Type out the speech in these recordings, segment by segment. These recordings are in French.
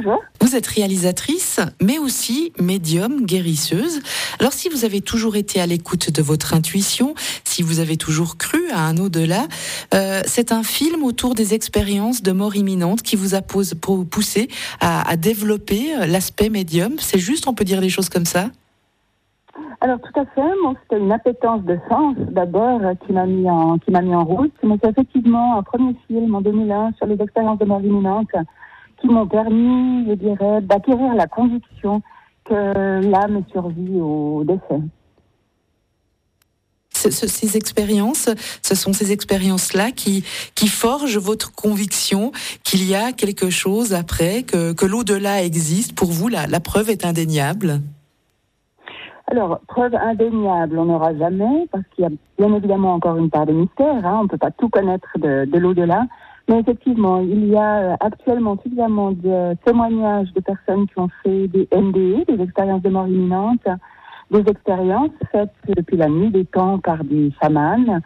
Bonjour. Vous êtes réalisatrice, mais aussi médium, guérisseuse. Alors si vous avez toujours été à l'écoute de votre intuition, si vous avez toujours cru à un au-delà, c'est un film autour des expériences de mort imminente qui vous a poussé à développer l'aspect médium. C'est juste, on peut dire des choses comme ça? Alors tout à fait, moi c'était une appétence de sens d'abord qui m'a mis en route, mais c'est effectivement un premier film en 2001 sur les expériences de mort imminente qui m'ont permis, je dirais, d'acquérir la conviction que l'âme survit au décès. Ces expériences, ce sont ces expériences-là qui forgent votre conviction qu'il y a quelque chose après, que l'au-delà existe. Pour vous, la preuve est indéniable. Alors, preuve indéniable, on n'aura jamais, parce qu'il y a bien évidemment encore une part de mystère, on ne peut pas tout connaître de l'au-delà, mais effectivement, il y a actuellement suffisamment de témoignages de personnes qui ont fait des MDE, des expériences de mort imminente, des expériences faites depuis la nuit des temps par des chamans,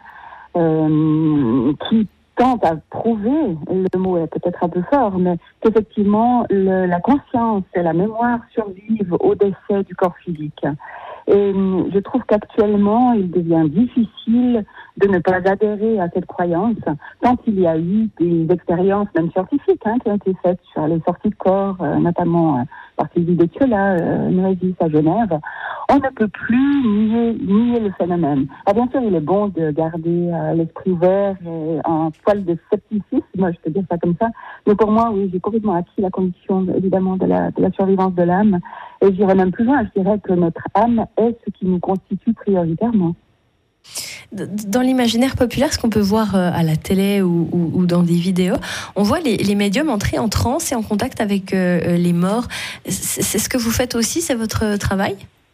qui tentent à prouver, le mot est peut-être un peu fort, mais qu'effectivement la conscience et la mémoire survivent au décès du corps physique. Et je trouve qu'actuellement, il devient difficile de ne pas adhérer à cette croyance, tant il y a eu des expériences, même scientifiques, qui ont été faites sur les sorties de corps, notamment par Sylvie Betiola, Noésis à Genève. On ne peut plus nier le phénomène. Alors bien sûr, il est bon de garder l'esprit ouvert et un poil de scepticisme, moi je peux dire ça comme ça, mais pour moi, oui, j'ai complètement acquis la conviction, évidemment, de la survivance de l'âme. Et j'irais même plus loin, je dirais que notre âme est ce qui nous constitue prioritairement. Dans l'imaginaire populaire, ce qu'on peut voir à la télé ou dans des vidéos, on voit les médiums entrer en transe et en contact avec les morts. C'est ce que vous faites aussi, c'est votre travail ?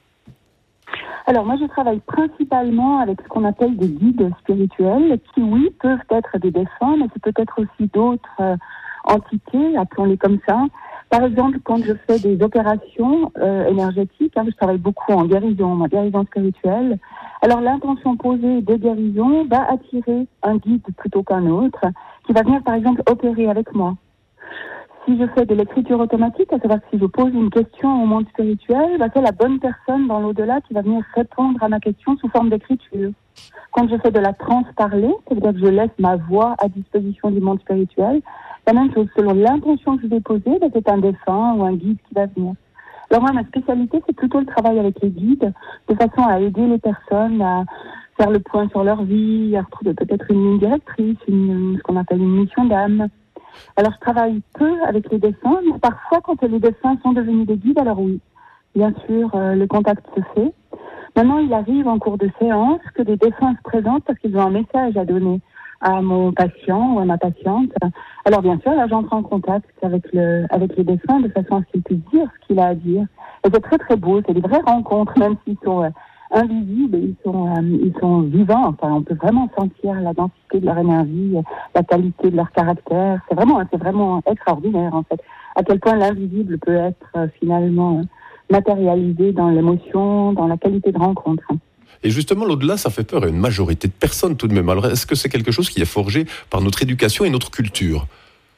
Alors moi, je travaille principalement avec ce qu'on appelle des guides spirituels qui, oui, peuvent être des défunts, mais c'est peut-être aussi d'autres entités, appelons-les comme ça. Par exemple, quand je fais des opérations énergétiques, je travaille beaucoup en guérison spirituelle. Alors l'intention posée de guérison va attirer un guide plutôt qu'un autre, qui va venir par exemple opérer avec moi. Si je fais de l'écriture automatique, à savoir que si je pose une question au monde spirituel, c'est la bonne personne dans l'au-delà qui va venir répondre à ma question sous forme d'écriture. Quand je fais de la transe parlée, c'est-à-dire que je laisse ma voix à disposition du monde spirituel, la même chose, selon l'intention que je vais poser, c'est un défunt ou un guide qui va venir. Alors moi, ma spécialité, c'est plutôt le travail avec les guides, de façon à aider les personnes à faire le point sur leur vie, à retrouver peut-être une ligne directrice, ce qu'on appelle une mission d'âme. Alors je travaille peu avec les défunts, mais parfois quand les défunts sont devenus des guides, alors oui, bien sûr, le contact se fait. Maintenant, il arrive en cours de séance que des défunts se présentent parce qu'ils ont un message à donner à mon patient ou à ma patiente. Alors bien sûr, là, j'entre en contact avec les défunts de façon à ce qu'ils puissent dire ce qu'il a à dire. Et c'est très très beau, c'est des vraies rencontres, même s'ils sont invisibles, ils sont vivants. Enfin, on peut vraiment sentir la densité de leur énergie, la qualité de leur caractère. C'est vraiment extraordinaire en fait. À quel point l'invisible peut être finalement matérialisé dans l'émotion, dans la qualité de rencontre. Et justement, l'au-delà, ça fait peur à une majorité de personnes tout de même. Alors, est-ce que c'est quelque chose qui est forgé par notre éducation et notre culture ?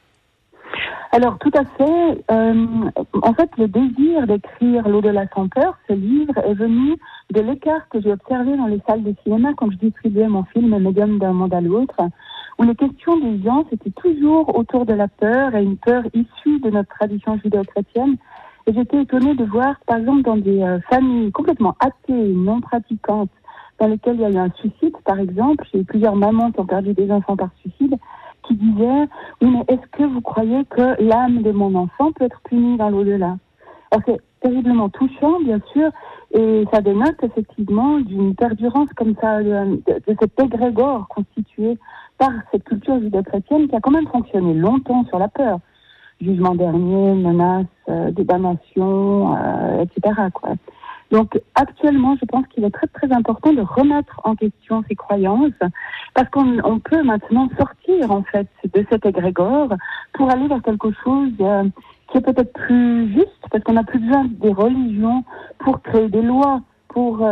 Alors, tout à fait. En fait, le désir d'écrire L'au-delà sans peur, ce livre, est venu de l'écart que j'ai observé dans les salles de cinéma quand je distribuais mon film Médium d'un monde à l'autre, où les questions des gens, c'était toujours autour de la peur, et une peur issue de notre tradition judéo-chrétienne. Et j'étais étonnée de voir, par exemple, dans des familles complètement athées, non pratiquantes, dans lesquelles il y a eu un suicide, par exemple, j'ai eu plusieurs mamans qui ont perdu des enfants par suicide, qui disaient « Oui, mais est-ce que vous croyez que l'âme de mon enfant peut être punie dans l'au-delà ?» Alors c'est terriblement touchant, bien sûr, et ça dénote effectivement d'une perdurance comme ça, de cet égrégore constitué par cette culture judéo-chrétienne qui a quand même fonctionné longtemps sur la peur. Jugement dernier, menaces, damnation, etc., quoi. Donc actuellement, je pense qu'il est très très important de remettre en question ces croyances parce qu'on peut maintenant sortir en fait de cet égrégore pour aller vers quelque chose qui est peut-être plus juste parce qu'on n'a plus besoin des religions pour créer des lois.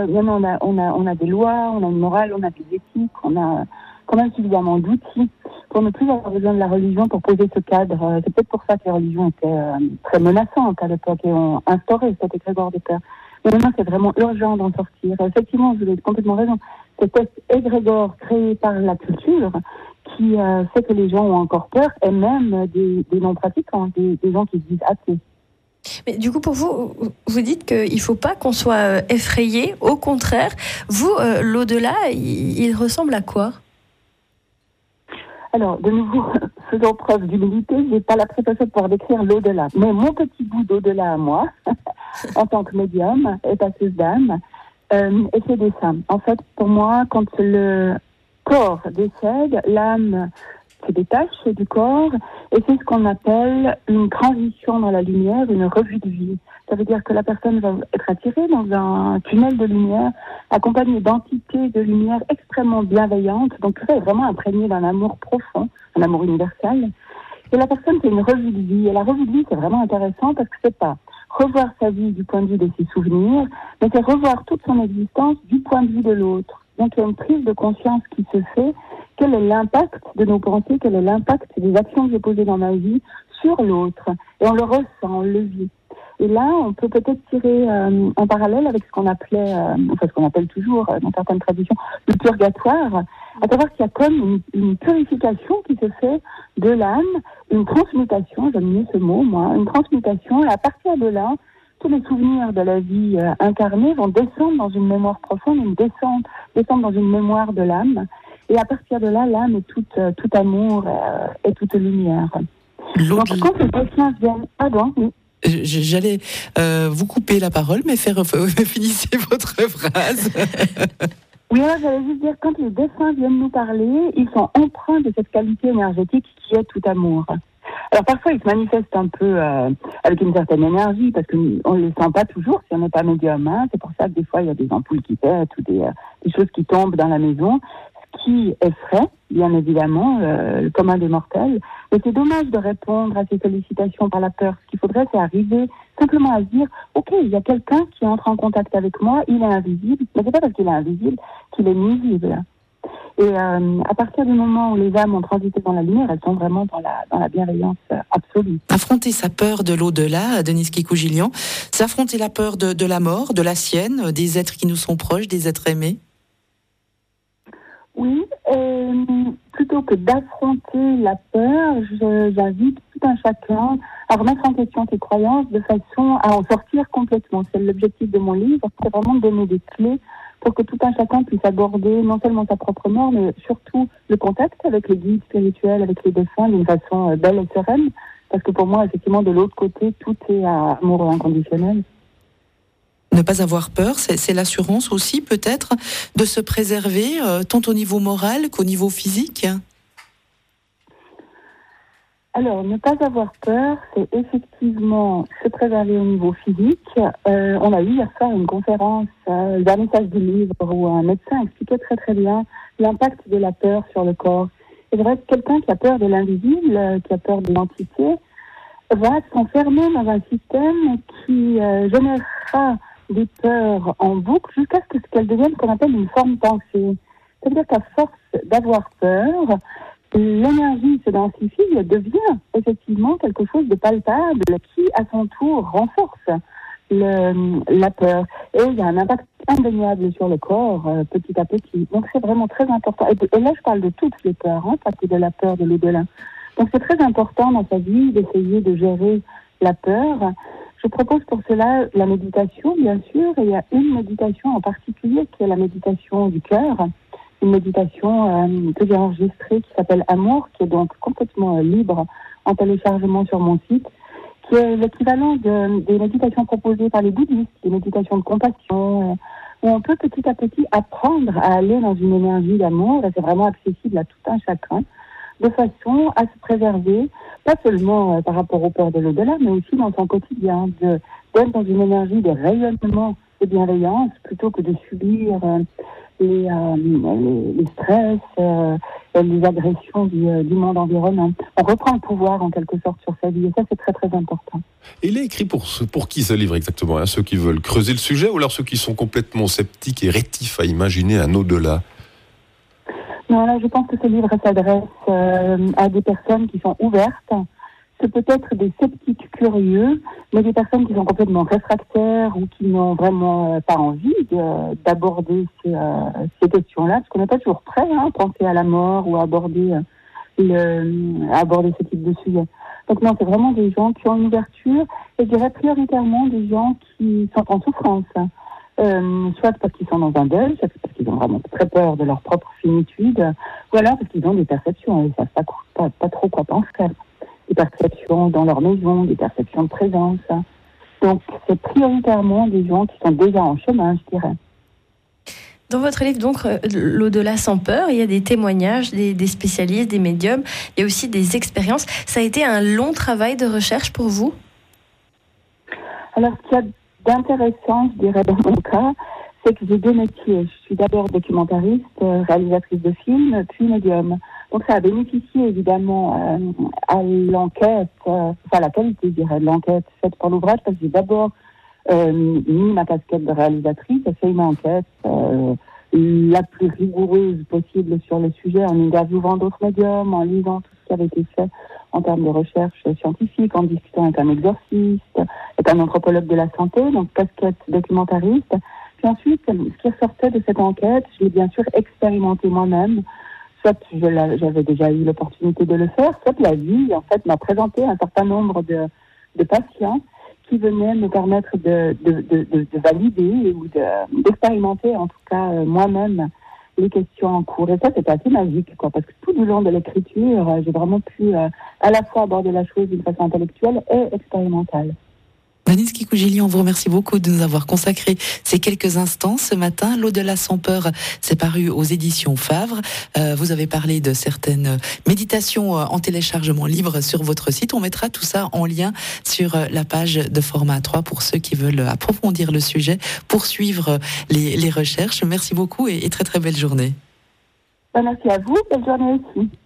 On a des lois, on a une morale, on a des éthiques, on a quand même suffisamment d'outils pour pour ne plus avoir besoin de la religion pour poser ce cadre. C'est peut-être pour ça que les religions étaient très menaçantes à l'époque et ont instauré cet égrégore des peurs. Mais maintenant, c'est vraiment urgent d'en sortir. Effectivement, vous avez complètement raison. C'est cet égrégore créé par la culture qui fait que les gens ont encore peur, et même des non-pratiquants, des gens qui se disent athées. Mais du coup, pour vous, vous dites qu'il ne faut pas qu'on soit effrayé. Au contraire, vous, l'au-delà, il ressemble à quoi ? Alors, de nouveau, faisons preuve d'humilité. Je n'ai pas la prétention de pouvoir décrire l'au-delà. Mais mon petit bout d'au-delà à moi, en tant que médium et passeuse d'âme, et c'est des saints. En fait, pour moi, quand le corps décède, l'âme se détache du corps, et c'est ce qu'on appelle une transition dans la lumière, une revue de vie. Ça veut dire que la personne va être attirée dans un tunnel de lumière, accompagnée d'entités de lumière extrêmement bienveillantes, donc vraiment imprégnée d'un amour profond, un amour universel. Et la personne fait une revue de vie, et la revue de vie, c'est vraiment intéressant parce que c'est pas revoir sa vie du point de vue de ses souvenirs, mais c'est revoir toute son existence du point de vue de l'autre. Donc il y a une prise de conscience qui se fait. Quel est l'impact de nos pensées, quel est l'impact des actions que j'ai posées dans ma vie sur l'autre? Et on le ressent, on le vit. Et là, on peut peut-être tirer un parallèle avec ce qu'on appelait, ce qu'on appelle toujours dans certaines traditions, le purgatoire, à savoir qu'il y a comme une purification qui se fait de l'âme, une transmutation, j'aime mieux ce mot, moi, une transmutation, et à partir de là, tous les souvenirs de la vie incarnée vont descendre dans une mémoire profonde, descendre dans une mémoire de l'âme. Et à partir de là, l'âme est tout amour et toute lumière. Donc quand les patients viennent... Pardon, oui. J'allais vous couper la parole, mais finissez votre phrase. Oui, j'allais juste dire, quand les défunts viennent nous parler, ils sont empreints de cette qualité énergétique qui est tout amour. Alors parfois, ils se manifestent un peu avec une certaine énergie, parce qu'on ne les sent pas toujours si on n'est pas médium. Hein. C'est pour ça que des fois, il y a des ampoules qui pètent ou des choses qui tombent dans la maison, ce qui effraie, bien évidemment, le commun des mortels. Et c'est dommage de répondre à ces sollicitations par la peur. Ce qu'il faudrait, c'est arriver simplement à se dire, ok, il y a quelqu'un qui entre en contact avec moi, il est invisible, mais c'est pas parce qu'il est invisible qu'il est nuisible. Et à partir du moment où les âmes ont transité dans la lumière, elles sont vraiment dans la bienveillance absolue. Affronter sa peur de l'au-delà, Denise Kikougilian, c'est affronter la peur de la mort, de la sienne, des êtres qui nous sont proches, des êtres aimés. Oui, plutôt que d'affronter la peur, j'invite tout un chacun à remettre en question ses croyances de façon à en sortir complètement. C'est l'objectif de mon livre, c'est vraiment de donner des clés pour que tout un chacun puisse aborder non seulement sa propre mort, mais surtout le contact avec les guides spirituels, avec les défunts d'une façon belle et sereine. Parce que pour moi, effectivement, de l'autre côté, tout est amour inconditionnel. Ne pas avoir peur, c'est l'assurance aussi peut-être de se préserver, tant au niveau moral qu'au niveau physique. Alors, ne pas avoir peur, c'est effectivement se préserver au niveau physique. On a eu hier soir une conférence, le vernissage du livre, où un médecin expliquait très très bien l'impact de la peur sur le corps. C'est vrai que quelqu'un qui a peur de l'invisible, qui a peur de l'entité, va s'enfermer dans un système qui générera des peurs en boucle jusqu'à ce qu'elles deviennent ce qu'on appelle une forme pensée. C'est-à-dire qu'à force d'avoir peur, l'énergie se densifie et devient effectivement quelque chose de palpable qui, à son tour, renforce la peur. Et il y a un impact indéniable sur le corps, petit à petit. Donc c'est vraiment très important. Et là, je parle de toutes les peurs, pas que de la peur de l'au-delà. Donc c'est très important dans sa vie d'essayer de gérer la peur. Je propose pour cela la méditation, bien sûr, et il y a une méditation en particulier qui est la méditation du cœur, une méditation que j'ai enregistrée qui s'appelle Amour, qui est donc complètement libre en téléchargement sur mon site, qui est l'équivalent des méditations proposées par les bouddhistes, des méditations de compassion, où on peut petit à petit apprendre à aller dans une énergie d'amour, et c'est vraiment accessible à tout un chacun, de façon à se préserver, pas seulement par rapport aux peurs de l'au-delà, mais aussi dans son quotidien, d'être dans une énergie de rayonnement et de bienveillance, plutôt que de subir les stress, les agressions du monde environnant. On reprend le pouvoir en quelque sorte sur sa vie, et ça c'est très très important. Il est écrit pour qui ce livre exactement, ceux qui veulent creuser le sujet ou alors ceux qui sont complètement sceptiques et rétifs à imaginer un au-delà? Non, là, je pense que ce livre s'adresse à des personnes qui sont ouvertes. C'est peut-être des sceptiques curieux, mais des personnes qui sont complètement réfractaires ou qui n'ont vraiment pas envie d'aborder ces questions-là, parce qu'on n'est pas toujours prêt à penser à la mort ou à aborder ce type de sujet. Donc non, c'est vraiment des gens qui ont une ouverture, et je dirais prioritairement des gens qui sont en souffrance. Soit parce qu'ils sont dans un deuil, soit parce qu'ils ont vraiment très peur de leur propre finitude, ou alors parce qu'ils ont des perceptions, et ils ne savent pas trop quoi penser. Des perceptions dans leur maison, des perceptions de présence. Donc c'est prioritairement des gens qui sont déjà en chemin, je dirais. Dans votre livre, donc, L'au-delà sans peur, il y a des témoignages des spécialistes, des médiums, il y a aussi des expériences. Ça a été un long travail de recherche pour vous? Alors, ce qu'il y a d'intéressant, je dirais, dans mon cas, c'est que j'ai deux métiers. Je suis d'abord documentariste, réalisatrice de films, puis médium. Donc, ça a bénéficié, évidemment, à l'enquête, à la qualité, je dirais, de l'enquête faite pour l'ouvrage, parce que j'ai d'abord mis ma casquette de réalisatrice, j'ai fait une enquête la plus rigoureuse possible sur le sujet, en interviewant d'autres médiums, en lisant tout ce qui avait été fait en termes de recherche scientifique, en discutant avec un exorciste, avec un anthropologue de la santé, donc casquette documentariste. Puis ensuite, ce qui ressortait de cette enquête, je l'ai bien sûr expérimenté moi-même, soit j'avais déjà eu l'opportunité de le faire, soit la vie, en fait, m'a présenté un certain nombre de patients qui venaient me permettre de valider ou d'expérimenter, en tout cas moi-même, les questions en cours. Et ça, c'était assez magique, parce que tout du long de l'écriture, j'ai vraiment pu à la fois aborder la chose d'une façon intellectuelle et expérimentale. Vanessa Kikougili, on vous remercie beaucoup de nous avoir consacré ces quelques instants ce matin. L'au-delà sans peur, c'est paru aux éditions Favre. Vous avez parlé de certaines méditations en téléchargement libre sur votre site. On mettra tout ça en lien sur la page de Format 3 pour ceux qui veulent approfondir le sujet, poursuivre les recherches. Merci beaucoup et très très belle journée. Merci à vous, belle journée aussi.